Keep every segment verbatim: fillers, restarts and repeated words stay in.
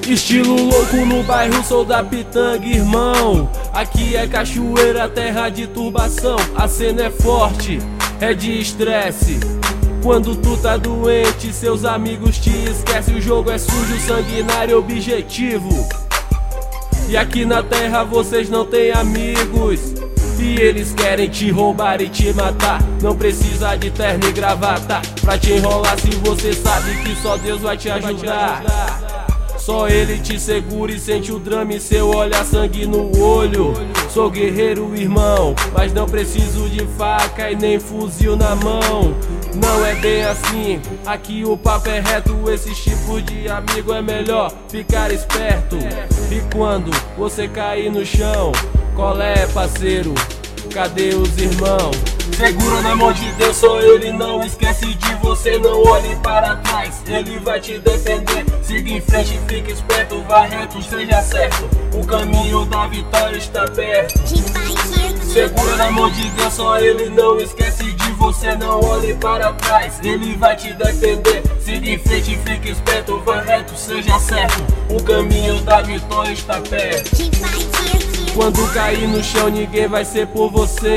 Estilo louco no bairro, sou da Pitanga, irmão. Aqui é cachoeira, terra de turbação. A cena é forte, é de estresse. Quando tu tá doente, seus amigos te esquecem. O jogo é sujo, sanguinário, objetivo. E aqui na terra vocês não têm amigos, e eles querem te roubar e te matar. Não precisa de terno e gravata pra te enrolar, se você sabe que só Deus vai te ajudar. Só Ele te segura e sente o drama em seu olhar, sangue no olho. Sou guerreiro, irmão, mas não preciso de faca e nem fuzil na mão. Não é bem assim, aqui o papo é reto. Esses tipos de amigo é melhor ficar esperto. E quando você cair no chão, qual é, parceiro? Cadê os irmãos? Segura na mão de Deus, só Ele não esquece de você. Não olhe para trás, Ele vai te defender. Siga em frente, fique esperto, vá reto, seja certo. O caminho da vitória está perto. Segura na mão de Deus, só Ele não esquece de você. Não olhe para trás, Ele vai te defender. Siga em frente, fique esperto, vá reto, seja certo. O caminho da vitória está perto. Quando cair no chão, ninguém vai ser por você.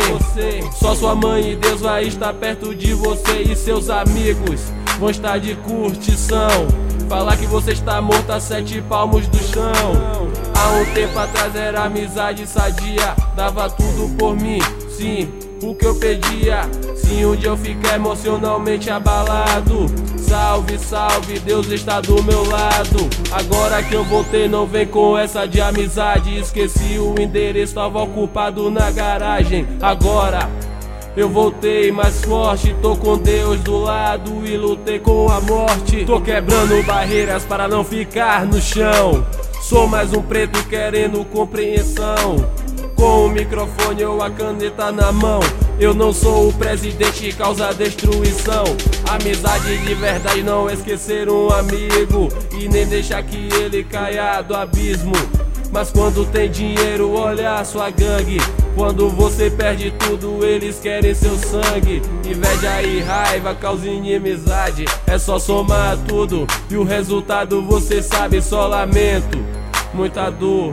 Só sua mãe e Deus vai estar perto de você. E seus amigos vão estar de curtição. Falar que você está morto a sete palmos do chão. Há um tempo atrás era amizade sadia, dava tudo por mim, sim, o que eu pedia. Se um dia eu ficar emocionalmente abalado, salve, salve, Deus está do meu lado. Agora que eu voltei, não vem com essa de amizade. Esqueci o endereço, tava ocupado na garagem. Agora eu voltei mais forte, tô com Deus do lado e lutei com a morte. Tô quebrando barreiras para não ficar no chão. Sou mais um preto querendo compreensão. Com o microfone ou a caneta na mão. Eu não sou o presidente que causa destruição. Amizade de verdade, não esquecer um amigo e nem deixar que ele caia do abismo. Mas quando tem dinheiro, olha a sua gangue. Quando você perde tudo, eles querem seu sangue. Inveja e raiva, causa inimizade. É só somar tudo e o resultado você sabe. Só lamento, muita dor,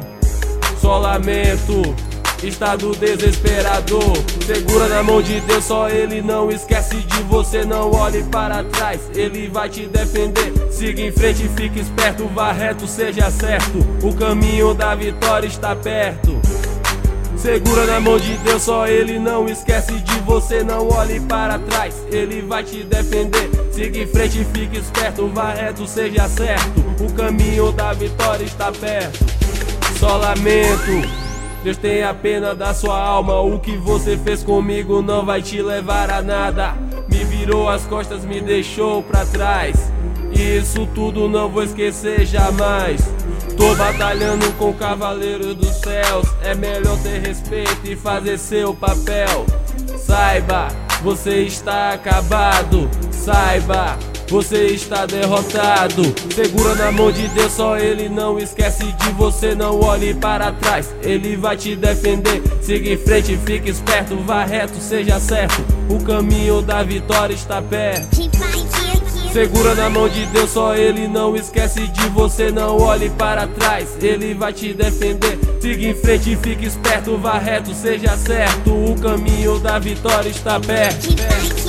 só lamento, estado desesperador. Segura na mão de Deus, só Ele não esquece de você. Não olhe para trás, Ele vai te defender. Siga em frente, fique esperto, vá reto, seja certo. O caminho da vitória está perto. Segura na mão de Deus, só Ele não esquece de você. Não olhe para trás, Ele vai te defender. Siga em frente, fique esperto, vá reto, seja certo. O caminho da vitória está perto. Só lamento, Deus tenha pena da sua alma. O que você fez comigo não vai te levar a nada. Me virou as costas, me deixou pra trás. Isso tudo não vou esquecer jamais. Tô batalhando com o cavaleiro dos céus. É melhor ter respeito e fazer seu papel. Saiba, você está acabado. Saiba, você está derrotado. Segura na mão de Deus, só Ele não esquece de você. Não olhe para trás, Ele vai te defender. Siga em frente, fique esperto, vá reto, seja certo. O caminho da vitória está perto. Segura na mão de Deus, só Ele não esquece de você. Não olhe para trás, Ele vai te defender. Siga em frente, fique esperto, vá reto, seja certo. O caminho da vitória está perto.